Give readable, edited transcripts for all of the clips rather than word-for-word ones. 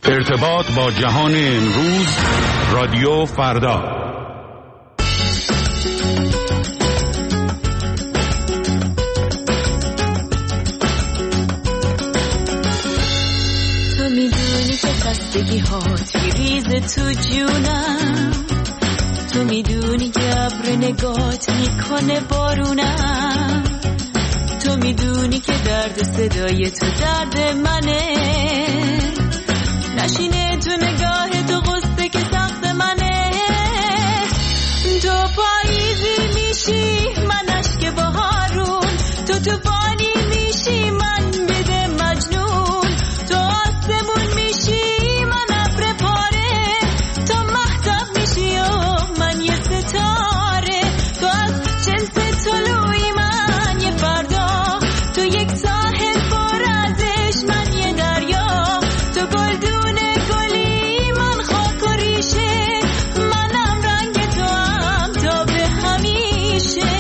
ارتباط با جهان امروز، رادیو فردا. تو میدونی که خستگی هات میریزه تو جونم، تو میدونی که ابر نگات میکنه بارونم، تو میدونی که درد صدای تو درد منه، نشینه تو نگاه تو غصه که سخت منه، تو پاییزی میشی من اشک بهارون، تو طوفانی میشی من بده مجنون، تو آسمون میشی من ابر پاره، تو مهتاب میشی و من یه ستاره، تو از جنس طلوعی من یه فردا، تو یک ساحل پر ازش من یه دریا، تو گلدون گلی من خاک و ریشه، منم رنگ تو هم تا به همیشه.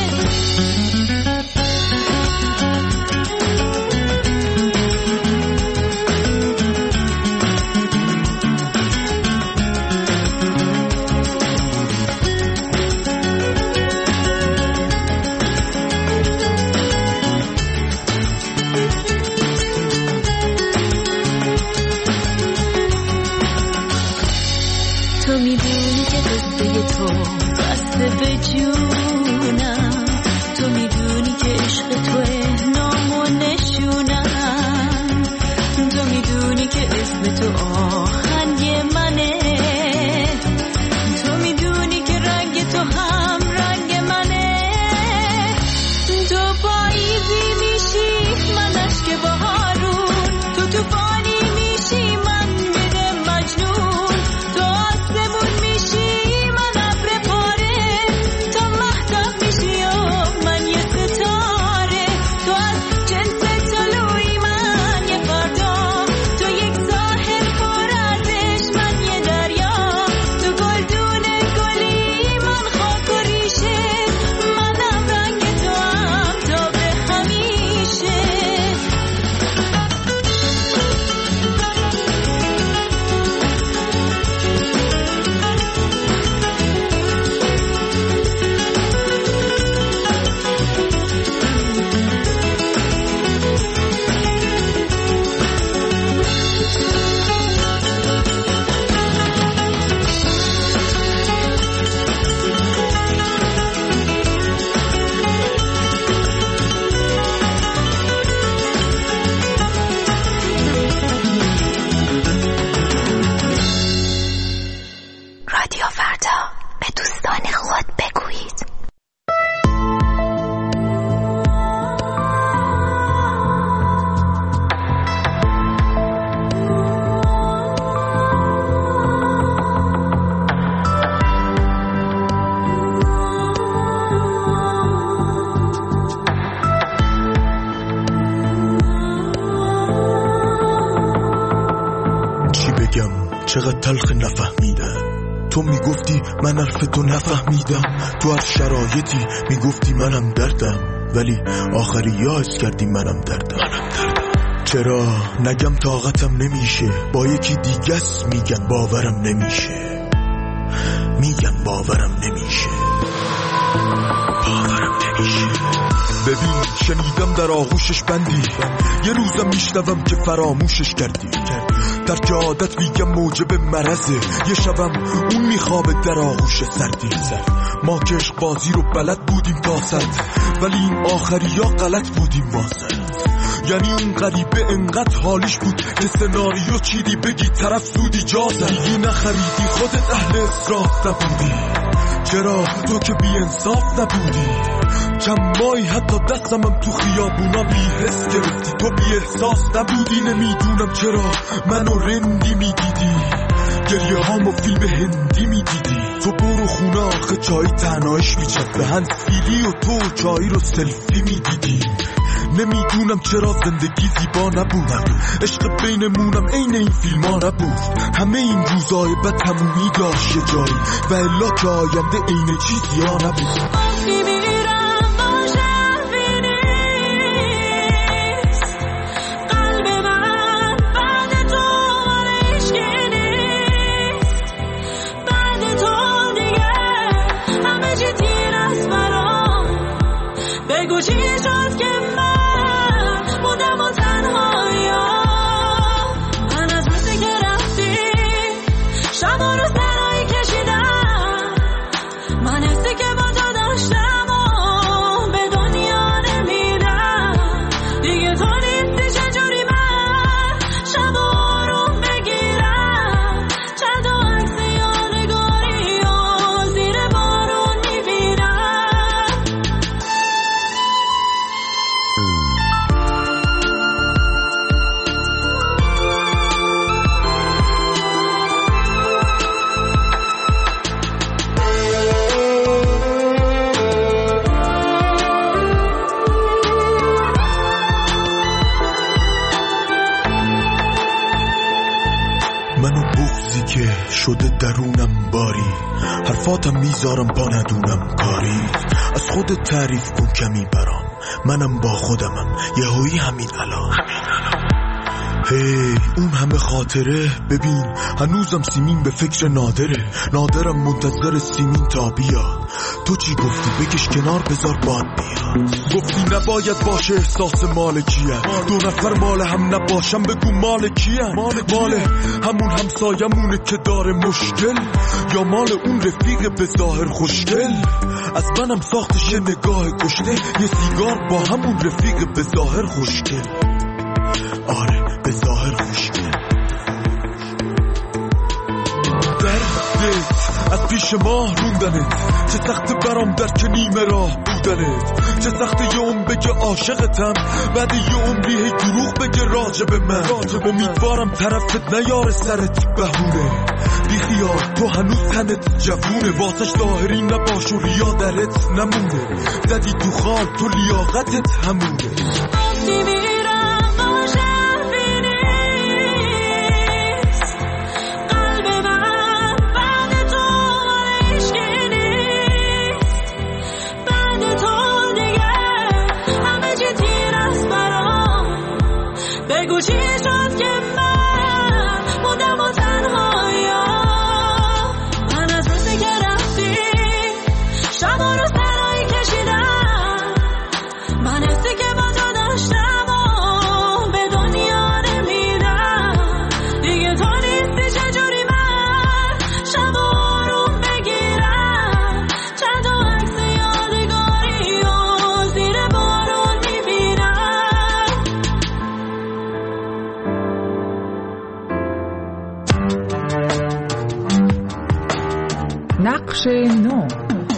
تو میدونی که قصه تو بسته به جونم، تو میدونی که عشق توه نام و نشونم، تو میدونی که اسم تو آهنگ منه، تو میدونی که رنگ تو هم رنگ منه، تو پاییزی میشی من اشک بهارون، تو طوفانی میشی من بده مجنون، تو آسمون میشی من ابر پاره، تو مهتاب میشی و من یه ستاره، تو از جنس طلوعی من یه فردا، تو یک ساحل پر ازش من یه دریا، تو گلدون گلی من خاک و ریشه، منم رنگ تو هم تا به همیشه. رادیو فردا، به دوستان خود بگویید. چی بگم چقدر تلخ نفهمیدم، تو میگفتی من حرف تو نفهمیدم، تو هر شرایطی میگفتی منم دردم، ولی آخری یاس کردی منم دردم. چرا نگم طاقتم نمیشه، با یکی دیگه است میگن باورم نمیشه، میگن باورم نمیشه، باورم نمیشه. ببین شنیدم در آغوشش بندی، یه روزم میشنوم که فراموشش کردی، در که عادت میگم موجب مرضه، یه شبم اون میخوابه در آغوش سردی. ما که عشق بازی رو بلد بودیم تا صد، ولی این آخری ها غلط بودیم واسه، یعنی اون غریبه انقدر حالیش بود که سناریو چیدی بگی طرف سودی جا زد، دیگه نخریدی خودت اهل اصراف نبودی، چرا تو که بی انصاف نبودی، چند ماهی حتی دستمم تو خیابونا بی حس گرفتی، تو بی احساس نبودی، نمیدونم چرا منو رندی میدیدی، گریه هامو فیلم هندی میدیدی، تو برو خونه آخه چای تنهایش میچد به هنس فیلی و تو چای رو سلفی میدیدی، نمیدونم چرا زندگی زیبا نبود، عشق بینمونم عین این فیلم ها نبود، همه این روزای بد تمومی داشت یه جایی و الا که آینده عین چیزی ها نبود. منو بغضی که شده درونم باری، حرفاتم میذارم با ندونم کاری. از خودت تعریف کن کمی برام، منم با خودمم یهویی همین الان. هی اون همه خاطره، ببین هنوزم سیمین به فکر نادرم منتظر سیمین تا بیاد. تو چی گفتی؟ بکش کنار بذار باد بیاد. گفتی نباید باشه احساس مالکیت، دو نفر مال هم نباشم بگو مال کیه؟ مال همون همسایمونه که داره مشکل، یا مال اون رفیق به ظاهر خوشگل؟ از منم ساختش نگاه گشته، یه سیگار با همون رفیق به ظاهر خوشگل. آره به ظاهر خوشگل. دردت از پیش ما روندنت، چه سخت برام در که نیمه راه بودنت. چه سخت یه عمر بگه عاشقتم، بعد یه عمری هی دروغ بگه راجب من. امیدوارم طرفت نیاره سرت بهونه، بی خیال تو هنوز تنت جوونه، واسش ظاهری نباش و ریا درت نمونه. زدی تو خال تو لیاقتت همونه. نقش نو.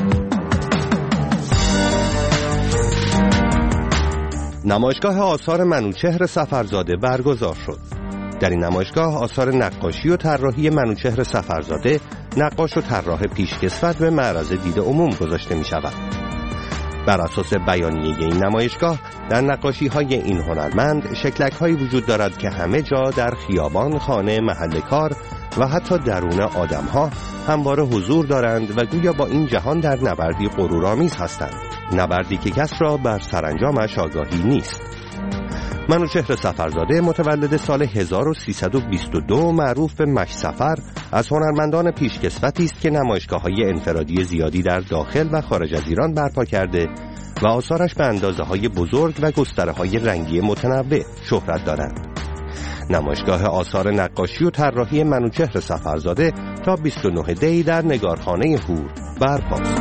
نمایشگاه آثار منوچهر صفرزاده برگزار شد. در این نمایشگاه آثار نقاشی و طراحی منوچهر صفرزاده، نقاش و طراح پیشکسوت به معرض دید عموم گذاشته می شود. بر اساس بیانیه این نمایشگاه، در نقاشی‌های این هنرمند شکلک‌هایی وجود دارد که همه جا در خیابان، خانه، محل کار و حتی درون آدم‌ها همواره حضور دارند و گویا با این جهان در نبردی غرورآمیز هستند، نبردی که کس را بر سرانجامش آگاهی نیست. منوچهر صفرزاده متولد سال 1322 معروف به مش سفر از هنرمندان پیشکسوتی است که نمایشگاه‌های انفرادی زیادی در داخل و خارج از ایران برپا کرده و آثارش به اندازه‌های بزرگ و گستره‌های رنگی متنوع شهرت دارند. نمایشگاه آثار نقاشی و طراحی منوچهر صفرزاده تا 29 دی در نگارخانه هور برپاست.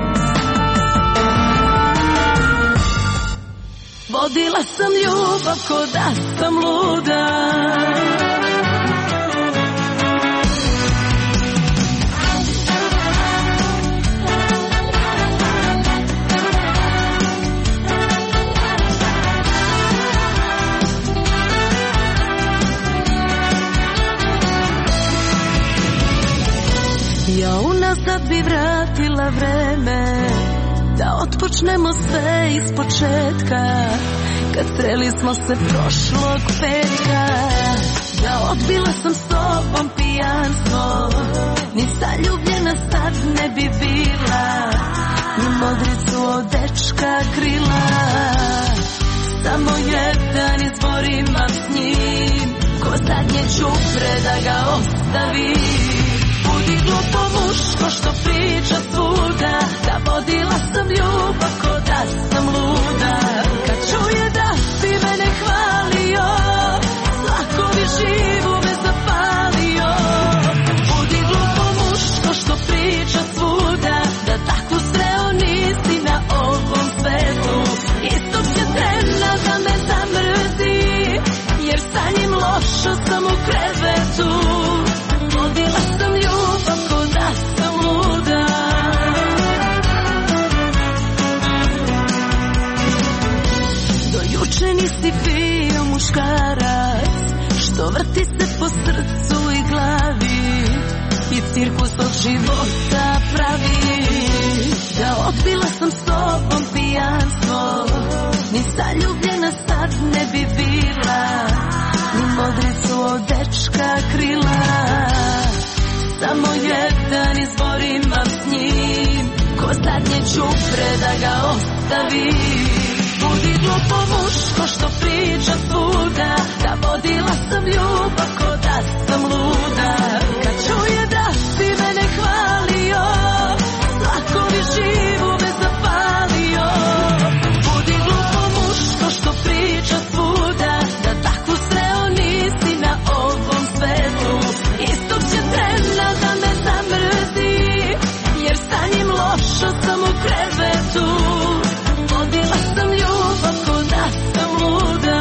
Vodila sam ljubav ko da sam luda, ja unazad bi vratila vreme, da otpočnemo sve iz početka, kad sreli smo se prošlog petka. Da odbila sam s tobom pijanstvo, ni zaljubljena sad ne bi bila, ni modricu od dečka krila. Samo jedan izbor imam s njim, ko zadnje čupre da ga ostavim. Budi glupo muško što priča svuda, da vodila sam ljubav ko da sam luda. Kad čuje da si mene hvalio, lakovi živu me zapalio. Budi glupo muško što priča svuda, da takvu sreo nisi na ovom svetu. Istog će trena da me zamrzi, jer sa njim lošo sam u krevetu. Vodila sam ljubav ko da sam luda. Do juče nisi bio muškarac, što vrti se po srcu i glavi i cirkus od života pravi. Da odbila sam s tobom pijanstvo, ni zaljubljena sad ne bi bila, ni modricu od dečka krila. da ga ostavi. Budi glupo muško što priča svuda, da vodila sam ljubav ko da sam luda. Kad čuje da si mene hvalio, lakovi živu me zapalio. Budi glupo muško što priča svuda, da takvu sreo nisi na ovom svetu. Istog će trena da me zamrzi, jer sa njim lošo sam u krevetu. Vodila sam ljubav ko da sam luda.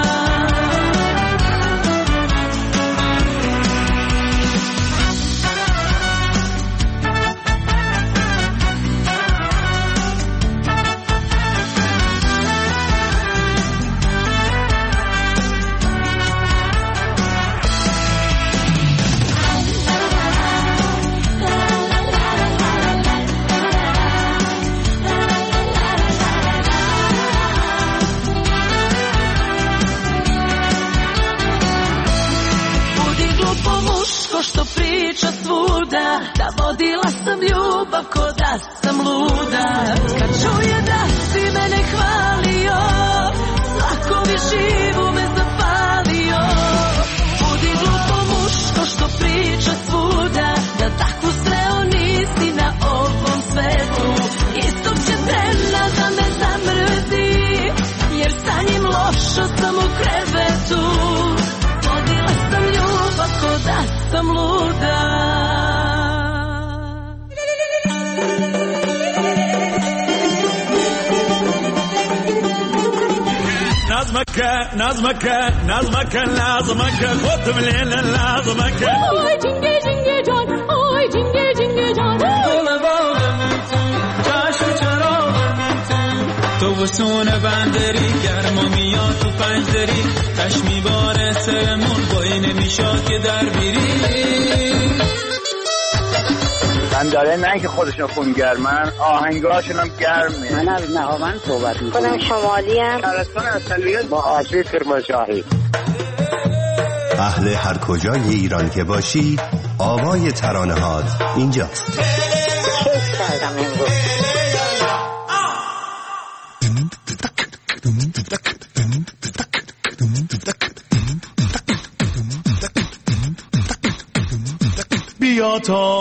Što priča svuda, da vodila sam ljubav ko da sam luda. Kad čuje da si mene hvalio, lakovi živu me zapalio. Budi glupo muško što priča svuda, da takvu sreo nisi na ovom svetu. Istog će trena da me zamrzi, jer sa njim lošo sam u krevetu. Vodila sam ljubav ko da sam luda. نظمك لازمك خد من هنا لازمك Oy cinge cinge can, oy cinge cinge can. تو وسون بندری گرما میاد تو پنجدری تش میباره سرمون بایی نمیشاد که در بیری بنداره نه که خودشون خونگرمن آهنگاشون هم گرمه. من از نهاوند صحبت میکنم. خودم شمالی ام. شهرستان اصلیت با آشوی کرمانشاهی. اهل هر کجای ایران که باشی آوای ترانه‌هات اینجاست. کیف کردم امروز. بیا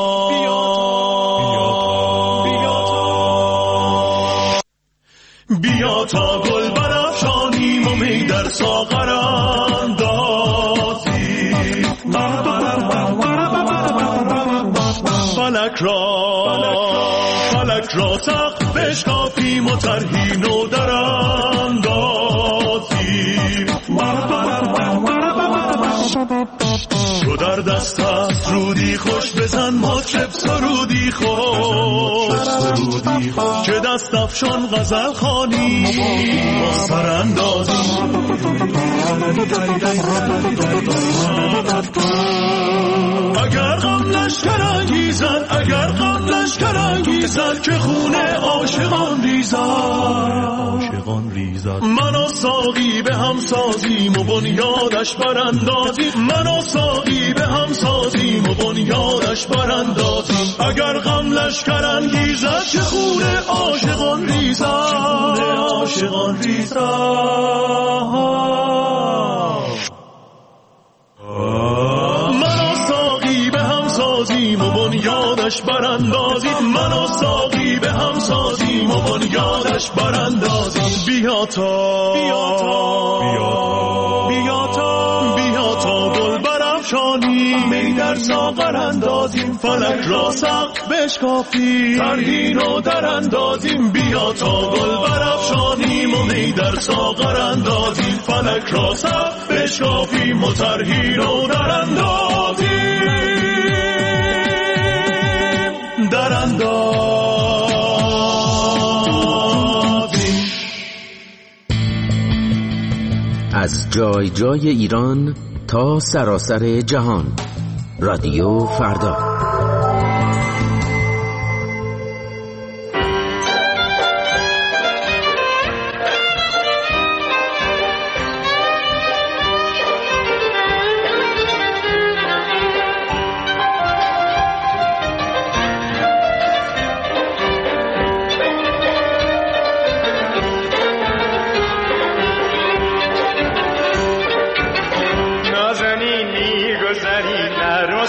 تا گل برافشانیم و می در ساغر اندازیم فلک را سقف بشکافیم و طرحی نو در اندازیم. تو در دست است رودی خوش بزن مطرب سرودی خوش که دست افشان غزل خوانی با سراندازی. اگر غم لشکر انگیزد که خونه عاشقان ریزد من و ساقی به هم سازیم و بنیادش براندازیم. من و ساقی به هم سازیم و بنیادش براندازیم. اگر غم لشکر انگیزد که خونه عاشقان ریزد من و ساقی به هم سازیم و بنیادش براندازیم. من و ساقی به هم سازیم و بنیادش براندازیم. بیا تا گل برافشانیم می در ساغر اندازیم. فلک را سقف بشکافیم طرحی نو در اندازیم. بیا تا گل برافشانیم و می در ساغر اندازیم. فلک را سقف بشکافیم و طرحی نو در اندازیم. از جای جای ایران تا سراسر جهان. رادیو فردا.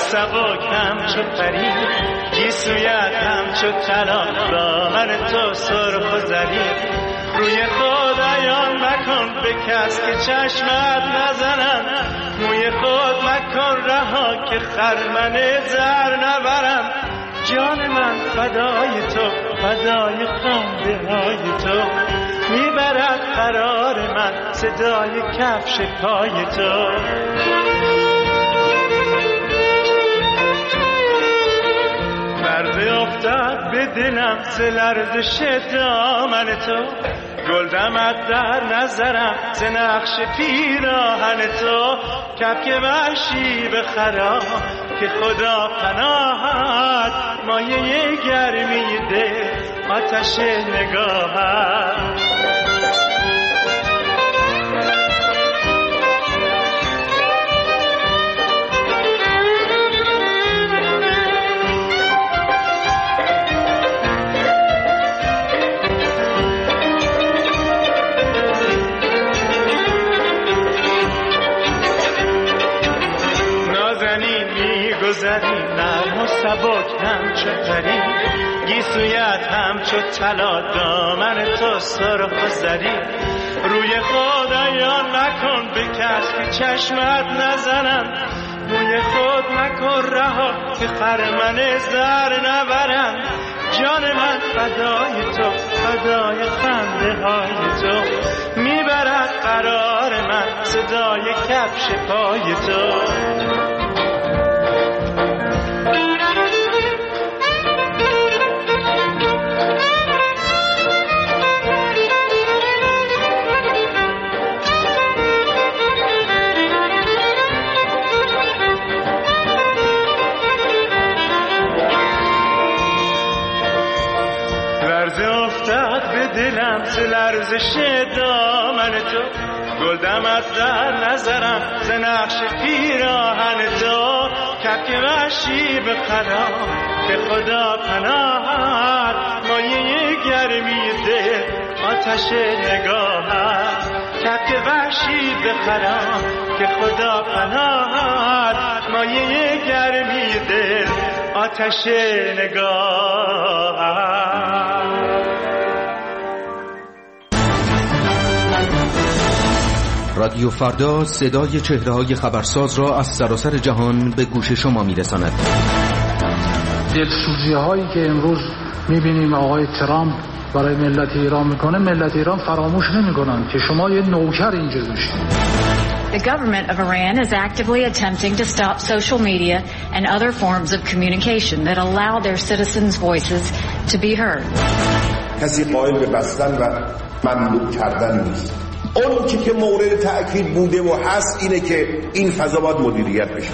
سبک همچو پری گیسویت همچو طلا دامن تو سرخ و زرین روی خود عیان مکن به کس که چشمت نزنم موی خود مکن رها که خرمن زر نبرم جان من فدای تو فدای خنده های تو میبرد قرار من صدای کفش پای تو ورده افتاد به دلم ز لرزش دامن تو گل دمد در نظرم ز نقش پیراهن تو کپک وحشی به خراب که خدا پناهت مایه گرمی ده آتش نگاهت نرم و سبک همچو پری گیسویت همچو طلا دامن تو سرخ و زری روی خود عیان نکن به کس که چشمت نزنم موی خود مکن رها که خرمن زر نبرم جان من فدای تو فدای خنده های تو میبرد قرار من صدای کفش پای تو دلم ز لرزش دامن تو گل دمد در نظرم ز نقش پیراهن تو کپک وحشی به خرام که خدا پناهت مایه گرمی دل آتش نگاهت کپک وحشی به خرام که خدا پناهت مایه گرمی دل آتش نگاهت رادیو فردا صدای چهره‌های خبرساز را از سراسر جهان به گوش شما می‌رساند. دلسوزی‌هایی که امروز می‌بینیم آقای ترامپ برای ملت ایران میکنه ملت ایران فراموش نمی‌کنن که شما یه نوکر اینجا داشتید. The government of Iran is actively attempting to stop social media and other forms of communication that allow their citizens' voices to be heard. کسی قائل به بستن و ممنوع کردن نیست. اون که مورد تأکید بوده و هست اینه که این فضا باید مدیریت بشه.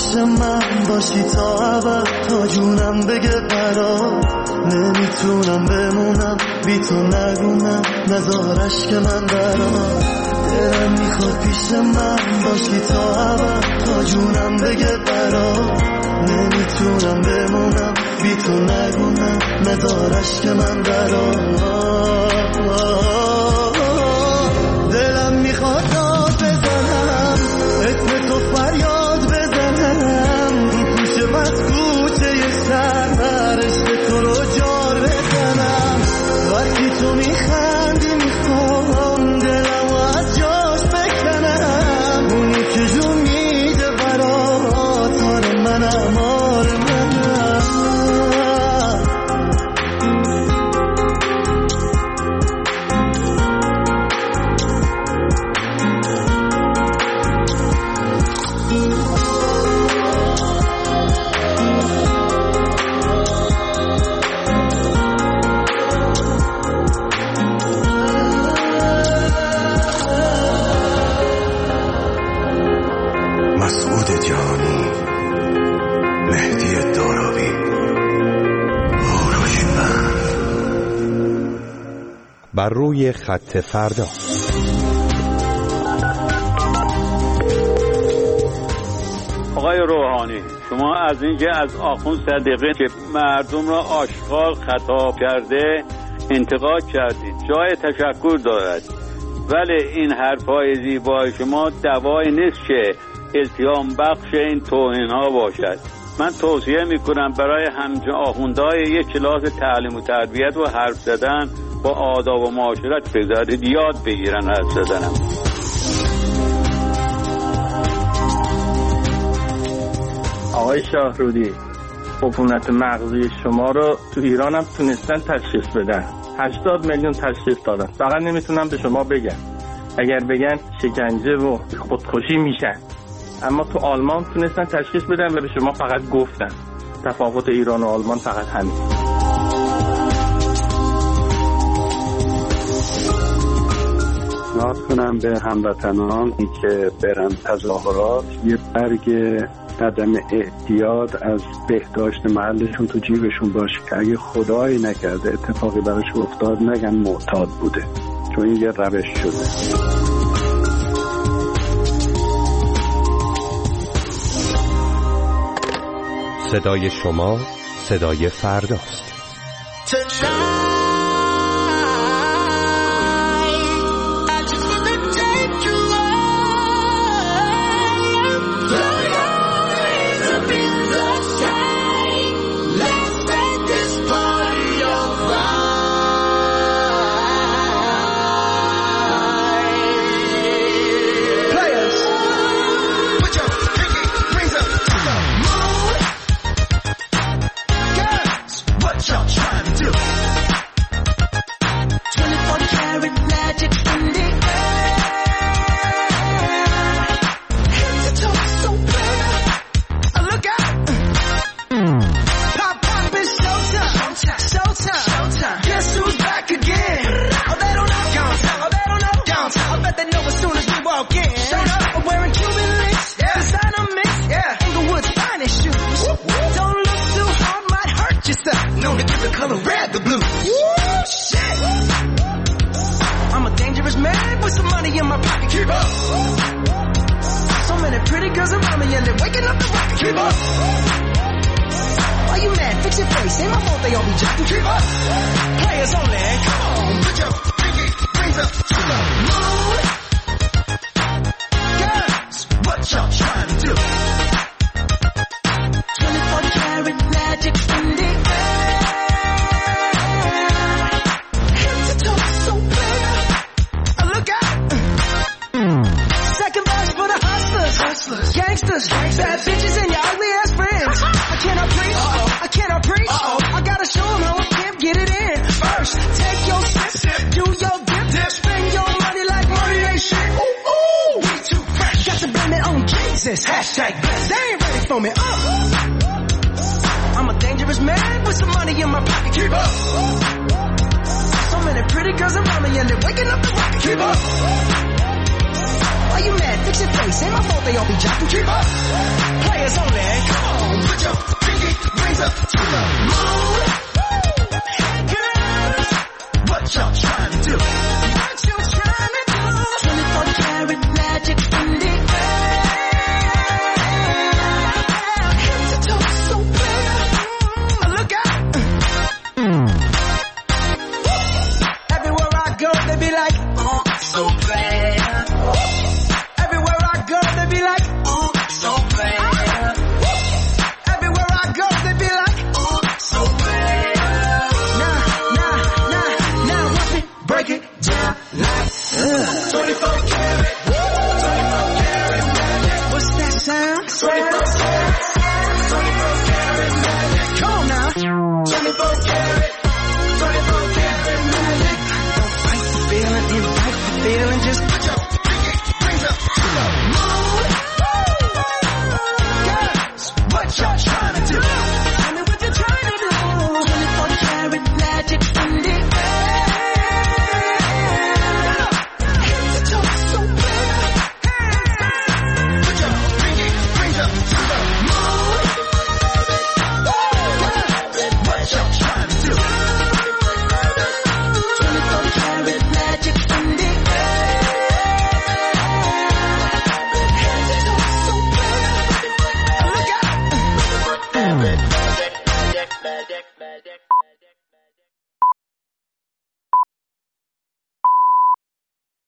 پیش من باشی تا ابد، تا جونم بگه قرار نمیتونم بمونم بی تو، نگونم نزارش که من برام. دلم میخواد پیش من باشی تا ابد، تا جونم بگه قرار نمیتونم بمونم بی تو، نگونم نزارش که من برام. دلم میخواد داد بزنم، اسم تو فریاد بزنم، کوچه بس کوچه سر عشق تو رو جار بزنم. وقتی تو میخندی میخوام دلم از جاش بکنم، اونی که جون میده برات آره منم آره منم. بر روی خط فردا. آقای روحانی، شما از اینکه از آخوند صدیقی که مردم را آشغال خطاب کرده انتقاد کردید، جای تشکر دارد، ولی این حرفای زیبای شما دوای نیست که التیام بخش این توهین ها باشد. من توصیه میکنم برای آخوندهای یک کلاس تعلیم و تربیت و حرف زدن با آداب و معاشرت بگذارید، یاد بگیرن حرف زدنم. آقای شاهرودی، عفونت مغزی شما رو تو ایران هم تونستن تشخیص بدن، 80 میلیون تشخیص دادن، فقط نمیتونن به شما بگن. اگر بگن شکنجه و خودکشی میشن، اما تو آلمان تونستن تشخیص بدن و به شما فقط گفتن. تفاوت ایران و آلمان فقط همین. پیشنهاد کنم به هموطنان که برن تظاهرات یه برگ قدم احتیاط از بهداشت محلشون تو جیبشون باشه که اگه خدایی نکرده اتفاقی براش افتاد نگن معتاد بوده، چون این یه روش شده. صدای شما صدای فرداست. Fix your face, ain't my fault they all be jocking. Keep up. Players only. Come on, put your pinky rings up to the moon. What y'all trying to do? What you trying to do? 24 karat magic in the air. Head to toe so clear. Look out. Everywhere I go, they be like, oh, so clear. Everywhere I go, they be like, oh, so clear. Everywhere I go, they be like, oh, so clear. Now, watch me break it down like 24 karat, 24 karat magic. What's that sound? 24 karat magic. Come on now. 24 karat, 24 karat magic. Don't fight the feeling, invite the feeling, just